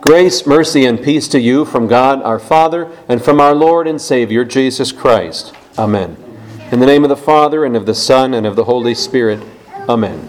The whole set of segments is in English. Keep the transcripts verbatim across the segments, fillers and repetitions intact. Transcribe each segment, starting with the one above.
Grace, mercy, and peace to you from God our Father and from our Lord and Savior, Jesus Christ. Amen. In the name of the Father, and of the Son, and of the Holy Spirit. Amen.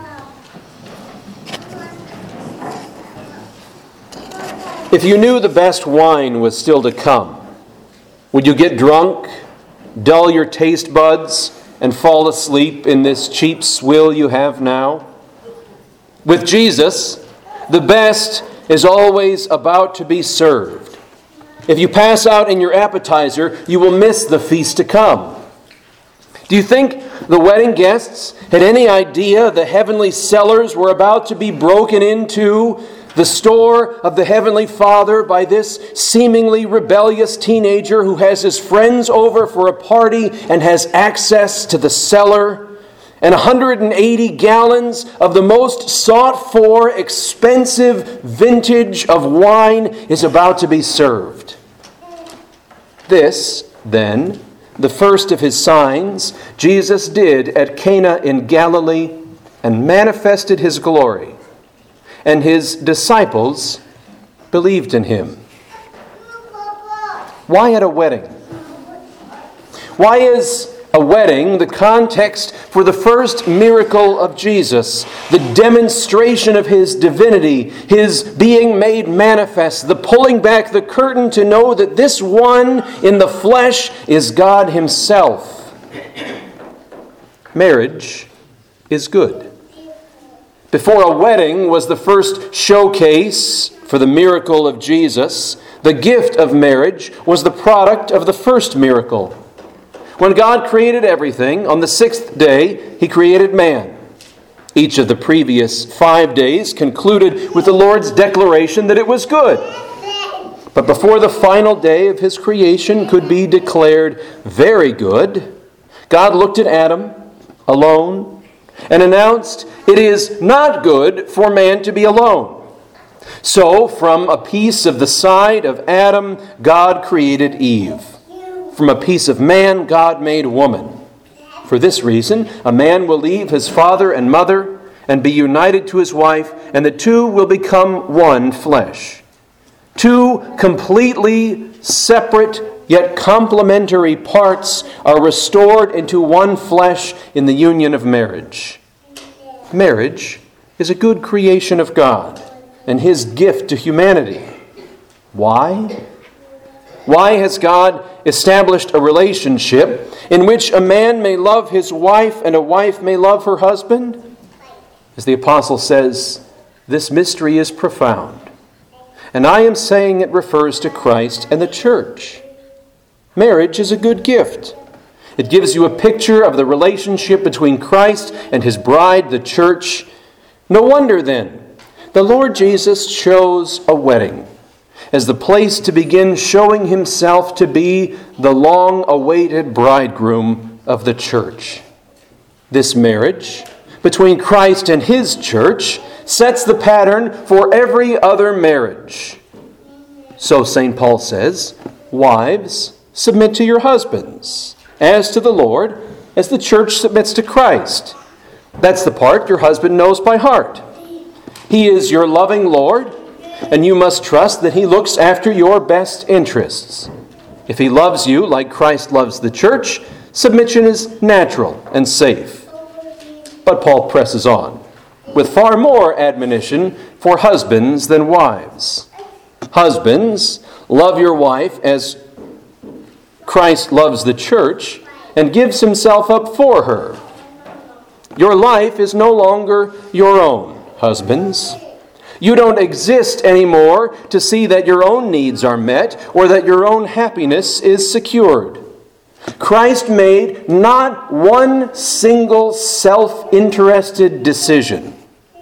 If you knew the best wine was still to come, would you get drunk, dull your taste buds, and fall asleep in this cheap swill you have now? With Jesus, the best is always about to be served. If you pass out in your appetizer, you will miss the feast to come. Do you think the wedding guests had any idea the heavenly cellars were about to be broken into, the store of the Heavenly Father, by this seemingly rebellious teenager who has his friends over for a party and has access to the cellar? And one hundred eighty gallons of the most sought-for, expensive vintage of wine is about to be served. This, then, the first of his signs, Jesus did at Cana in Galilee and manifested his glory. And his disciples believed in him. Why at a wedding? Why is a wedding the context for the first miracle of Jesus, the demonstration of his divinity, his being made manifest, the pulling back the curtain to know that this one in the flesh is God himself? Marriage is good. Before a wedding was the first showcase for the miracle of Jesus, the gift of marriage was the product of the first miracle. When God created everything, on the sixth day, he created man. Each of the previous five days concluded with the Lord's declaration that it was good. But before the final day of his creation could be declared very good, God looked at Adam, alone, and announced, "It is not good for man to be alone." So, from a piece of the side of Adam, God created Eve. From a piece of man, God made woman. For this reason, a man will leave his father and mother and be united to his wife, and the two will become one flesh. Two completely separate yet complementary parts are restored into one flesh in the union of marriage. Marriage is a good creation of God and his gift to humanity. Why? Why has God established a relationship in which a man may love his wife and a wife may love her husband? As the apostle says, this mystery is profound. And I am saying it refers to Christ and the church. Marriage is a good gift. It gives you a picture of the relationship between Christ and his bride, the church. No wonder then, the Lord Jesus chose a wedding as the place to begin showing himself to be the long-awaited bridegroom of the church. This marriage between Christ and his church sets the pattern for every other marriage. So Saint Paul says, "Wives, submit to your husbands, as to the Lord, as the church submits to Christ." That's the part your husband knows by heart. He is your loving Lord, and you must trust that he looks after your best interests. If he loves you like Christ loves the church, submission is natural and safe. But Paul presses on, with far more admonition for husbands than wives. Husbands, love your wife as Christ loves the church and gives himself up for her. Your life is no longer your own, husbands. You don't exist anymore to see that your own needs are met or that your own happiness is secured. Christ made not one single self-interested decision.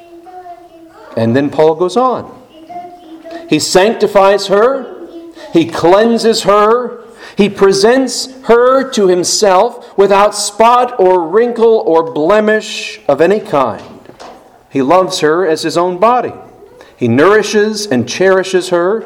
And then Paul goes on. He sanctifies her. He cleanses her. He presents her to himself without spot or wrinkle or blemish of any kind. He loves her as his own body. He nourishes and cherishes her.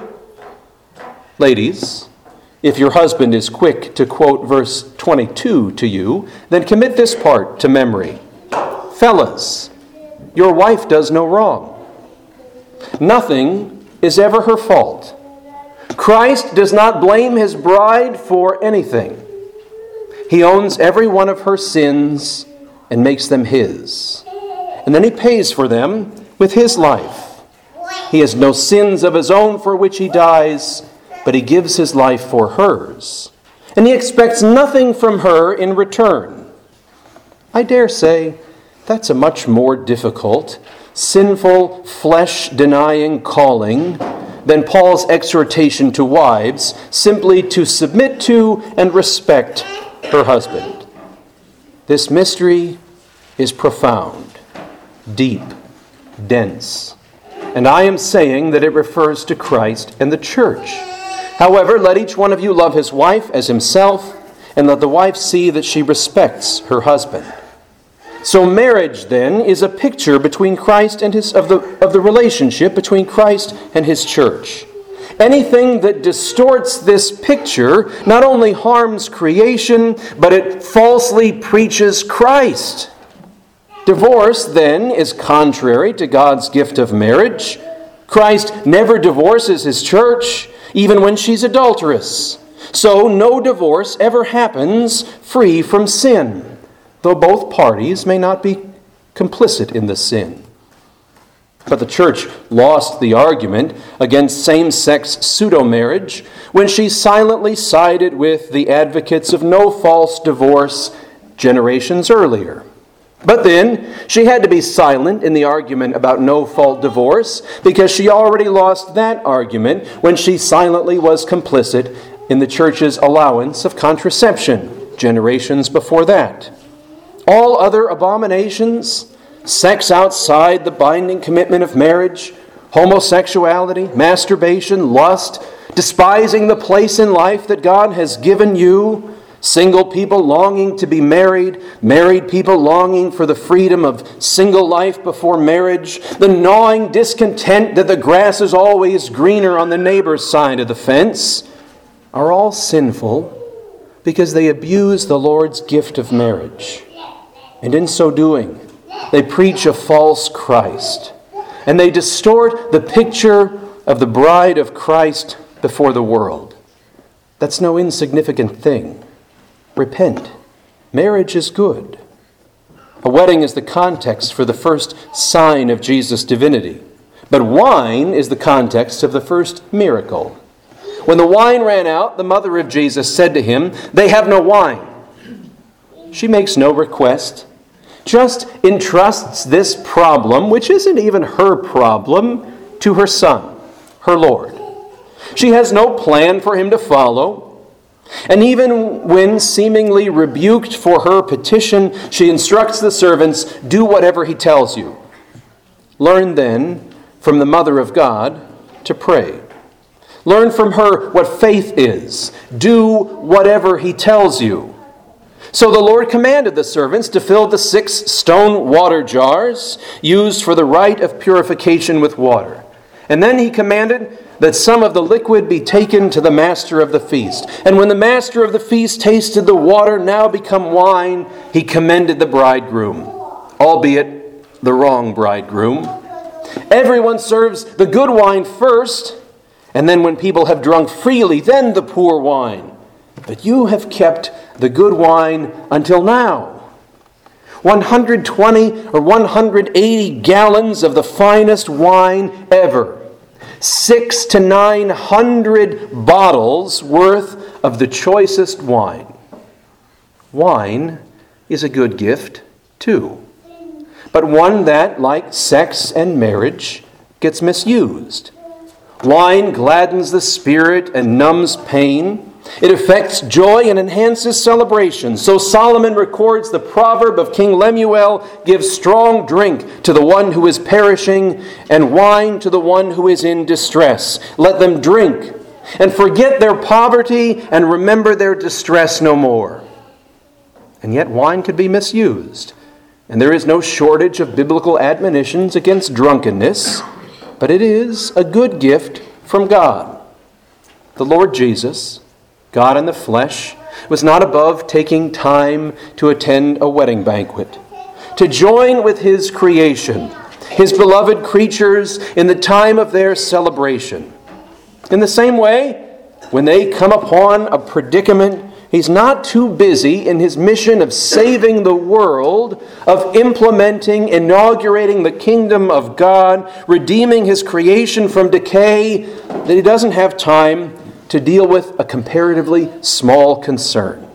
Ladies, if your husband is quick to quote verse twenty-two to you, then commit this part to memory. Fellas, your wife does no wrong. Nothing is ever her fault. Christ does not blame his bride for anything. He owns every one of her sins and makes them his. And then he pays for them with his life. He has no sins of his own for which he dies, but he gives his life for hers. And he expects nothing from her in return. I dare say that's a much more difficult, sinful, flesh-denying calling than Paul's exhortation to wives simply to submit to and respect her husband. This mystery is profound, deep, dense, and I am saying that it refers to Christ and the church. However, let each one of you love his wife as himself, and let the wife see that she respects her husband. So marriage, then, is a picture between Christ and his of the of the relationship between Christ and his church. Anything that distorts this picture not only harms creation, but it falsely preaches Christ. Divorce, then, is contrary to God's gift of marriage. Christ never divorces his church, even when she's adulterous. So no divorce ever happens free from sin, though both parties may not be complicit in the sin. But the church lost the argument against same-sex pseudo-marriage when she silently sided with the advocates of no false divorce generations earlier. But then she had to be silent in the argument about no-fault divorce because she already lost that argument when she silently was complicit in the church's allowance of contraception generations before that. All other abominations, sex outside the binding commitment of marriage, homosexuality, masturbation, lust, despising the place in life that God has given you, single people longing to be married, married people longing for the freedom of single life before marriage, the gnawing discontent that the grass is always greener on the neighbor's side of the fence, are all sinful because they abuse the Lord's gift of marriage. And in so doing, they preach a false Christ, and they distort the picture of the bride of Christ before the world. That's no insignificant thing. Repent. Marriage is good. A wedding is the context for the first sign of Jesus' divinity, but wine is the context of the first miracle. When the wine ran out, the mother of Jesus said to him, "They have no wine." She makes no request, just entrusts this problem, which isn't even her problem, to her son, her Lord. She has no plan for him to follow. And even when seemingly rebuked for her petition, she instructs the servants, "Do whatever he tells you." Learn then from the Mother of God to pray. Learn from her what faith is. Do whatever he tells you. So the Lord commanded the servants to fill the six stone water jars used for the rite of purification with water. And then he commanded that some of the liquid be taken to the master of the feast. And when the master of the feast tasted the water now become wine, he commended the bridegroom, albeit the wrong bridegroom. Everyone serves the good wine first, and then when people have drunk freely, then the poor wine. But you have kept the good wine until now. one hundred twenty or one hundred eighty gallons of the finest wine ever. Six to nine hundred bottles worth of the choicest wine. Wine is a good gift, too, but one that, like sex and marriage, gets misused. Wine gladdens the spirit and numbs pain. It affects joy and enhances celebration. So Solomon records the proverb of King Lemuel, "Give strong drink to the one who is perishing, and wine to the one who is in distress. Let them drink, and forget their poverty, and remember their distress no more." And yet wine could be misused. And there is no shortage of biblical admonitions against drunkenness, but it is a good gift from God. The Lord Jesus, God in the flesh, was not above taking time to attend a wedding banquet, to join with his creation His beloved creatures in the time of their celebration. In the same way, when they come upon a predicament, He's not too busy in His mission of saving the world, of implementing, inaugurating the kingdom of God, redeeming His creation from decay, that He doesn't have time to deal with a comparatively small concern.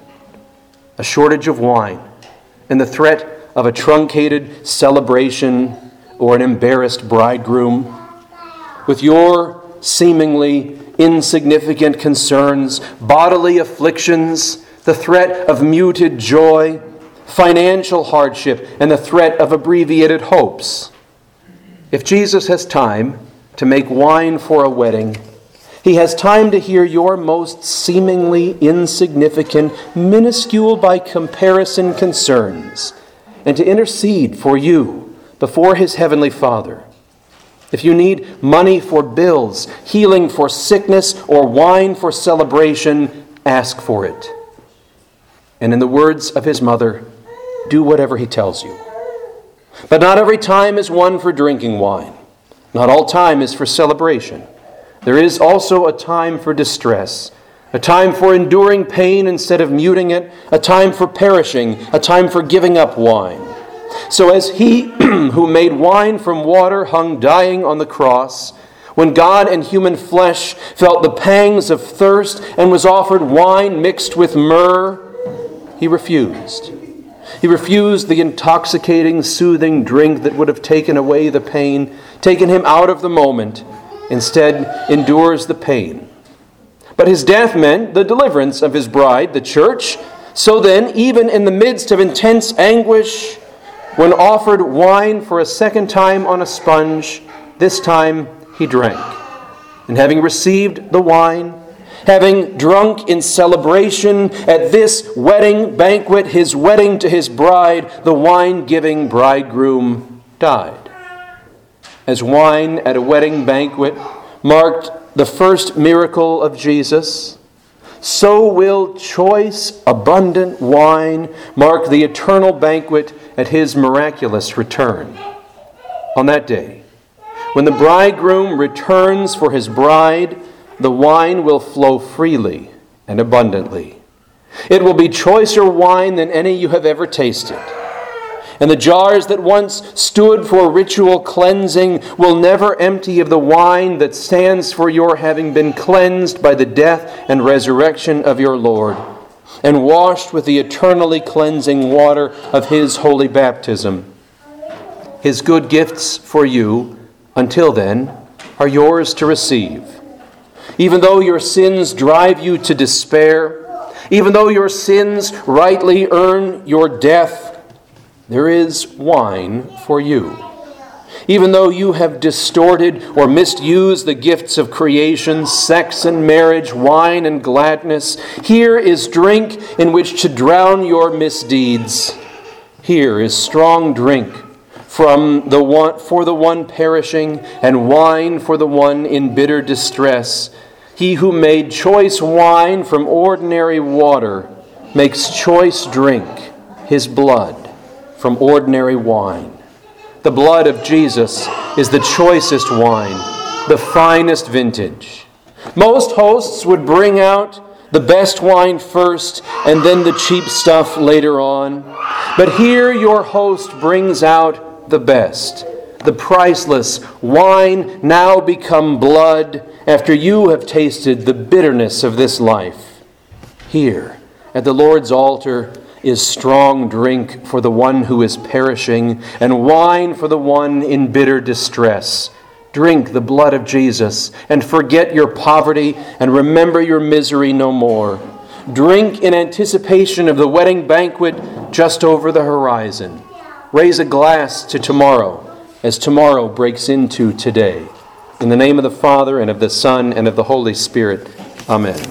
A shortage of wine and the threat of a truncated celebration or an embarrassed bridegroom. With your seemingly insignificant concerns, bodily afflictions, the threat of muted joy, financial hardship, and the threat of abbreviated hopes. If Jesus has time to make wine for a wedding, He has time to hear your most seemingly insignificant, minuscule by comparison concerns, and to intercede for you before His heavenly Father. If you need money for bills, healing for sickness, or wine for celebration, ask for it. And in the words of His mother, do whatever He tells you. But not every time is one for drinking wine. Not all time is for celebration. There is also a time for distress, a time for enduring pain instead of muting it, a time for perishing, a time for giving up wine. So as He who made wine from water hung dying on the cross, when God and human flesh felt the pangs of thirst and was offered wine mixed with myrrh, He refused. He refused the intoxicating, soothing drink that would have taken away the pain, taken Him out of the moment. Instead, endures the pain. But His death meant the deliverance of His bride, the church. So then, even in the midst of intense anguish, when offered wine for a second time on a sponge, this time He drank. And having received the wine, having drunk in celebration at this wedding banquet, His wedding to His bride, the wine-giving bridegroom died. As wine at a wedding banquet marked the first miracle of Jesus, so will choice, abundant wine mark the eternal banquet at His miraculous return. On that day, when the bridegroom returns for his bride, the wine will flow freely and abundantly. It will be choicer wine than any you have ever tasted. And the jars that once stood for ritual cleansing will never empty of the wine that stands for your having been cleansed by the death and resurrection of your Lord, and washed with the eternally cleansing water of His holy baptism. His good gifts for you, until then, are yours to receive. Even though your sins drive you to despair, even though your sins rightly earn your death, there is wine for you. Even though you have distorted or misused the gifts of creation, sex and marriage, wine and gladness, here is drink in which to drown your misdeeds. Here is strong drink from the one, for the one perishing, and wine for the one in bitter distress. He who made choice wine from ordinary water makes choice drink, His blood, from ordinary wine. The blood of Jesus is the choicest wine, the finest vintage. Most hosts would bring out the best wine first and then the cheap stuff later on. But here your host brings out the best, the priceless wine now become blood after you have tasted the bitterness of this life. Here at the Lord's altar is strong drink for the one who is perishing, and wine for the one in bitter distress. Drink the blood of Jesus, and forget your poverty, and remember your misery no more. Drink in anticipation of the wedding banquet just over the horizon. Raise a glass to tomorrow, as tomorrow breaks into today. In the name of the Father, and of the Son, and of the Holy Spirit. Amen.